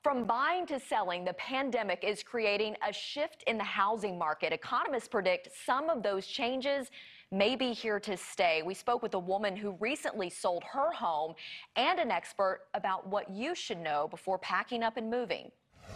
From buying to selling, the pandemic is creating a shift in the housing market. Economists predict some of those changes may be here to stay. We spoke with a woman who recently sold her home and an expert about what you should know before packing up and moving.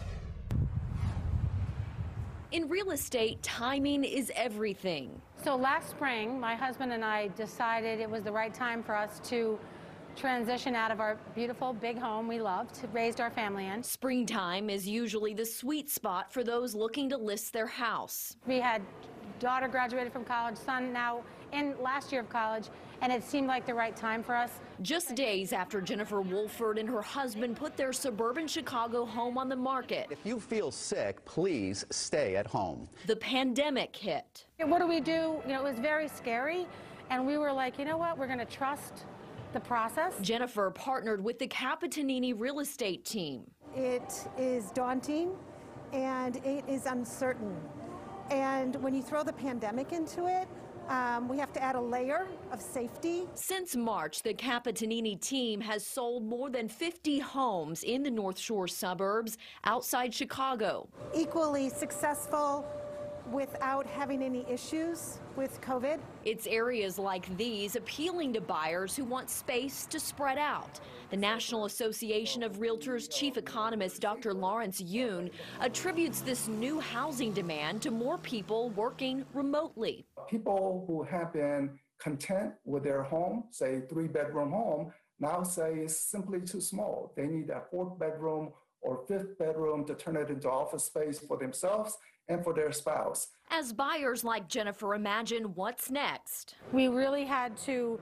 In real estate, timing is everything. So last spring, my husband and I decided it was the right time for us to transition out of our beautiful big home we loved, raised our family in. Springtime is usually the sweet spot for those looking to list their house. We had daughter graduated from college, son now in last year of college, and it seemed like the right time for us. Just days after Jennifer Wolford and her husband put their suburban Chicago home on the market. If you feel sick, please stay at home. The pandemic hit. What do we do? You know, it was very scary, and we were like, you know what, we're going to trust the process. Jennifer partnered with the Capitanini real estate team. It is daunting and it is uncertain. And when you throw the pandemic into it, we have to add a layer of safety. Since March, the Capitanini team has sold more than 50 homes in the North Shore suburbs outside Chicago. Equally successful without having any issues with COVID. It's areas like these appealing to buyers who want space to spread out. The National Association of Realtors chief economist Dr. Lawrence Yun attributes this new housing demand to more people working remotely. People who have been content with their home, say 3-bedroom home, now say it's simply too small. They need a 4th bedroom or 5th bedroom to turn it into office space for themselves and for their spouse. As buyers like Jennifer imagine what's next, we really had to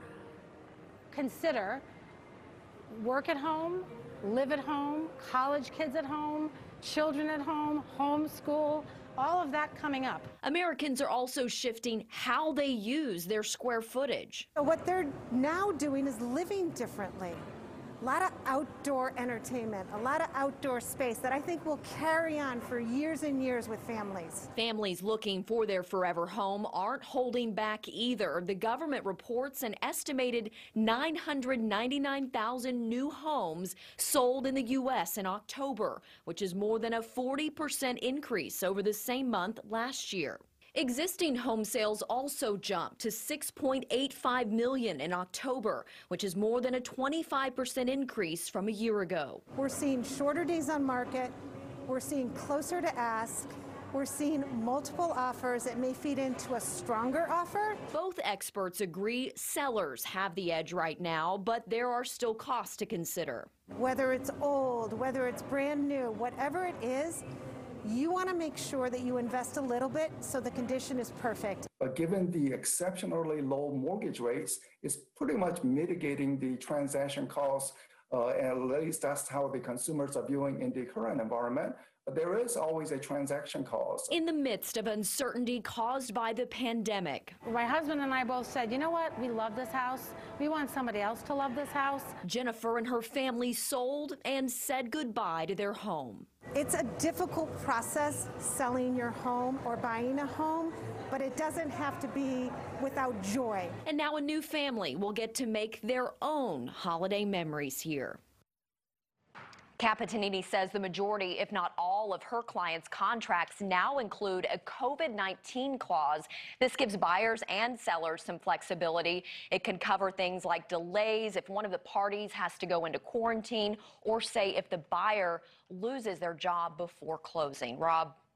consider work at home, live at home, college kids at home, children at home, homeschool, all of that coming up. Americans are also shifting how they use their square footage. What they're now doing is living differently. A lot of outdoor entertainment, a lot of outdoor space that I think will carry on for years and years with families. Families looking for their forever home aren't holding back either. The government reports an estimated 999,000 new homes sold in the U.S. in October, which is more than a 40% increase over the same month last year. Existing home sales also jumped to 6.85 million in October, which is more than a 25% increase from a year ago. We're seeing shorter days on market. We're seeing closer to ask. We're seeing multiple offers that may feed into a stronger offer. Both experts agree sellers have the edge right now, but there are still costs to consider. Whether it's old, whether it's brand new, whatever it is, you want to make sure that you invest a little bit so the condition is perfect. But given the exceptionally low mortgage rates, it's pretty much mitigating the transaction costs, at least that's how the consumers are viewing in the current environment. But there is always a transaction cost. In the midst of uncertainty caused by the pandemic, my husband and I both said, you know what, we love this house. We want somebody else to love this house. Jennifer and her family sold and said goodbye to their home. It's a difficult process selling your home or buying a home, but it doesn't have to be without joy. And now a new family will get to make their own holiday memories here. Capitanini says the majority, if not all, of her clients' contracts now include a COVID-19 clause. This gives buyers and sellers some flexibility. It can cover things like delays if one of the parties has to go into quarantine, or say if the buyer loses their job before closing. Rob.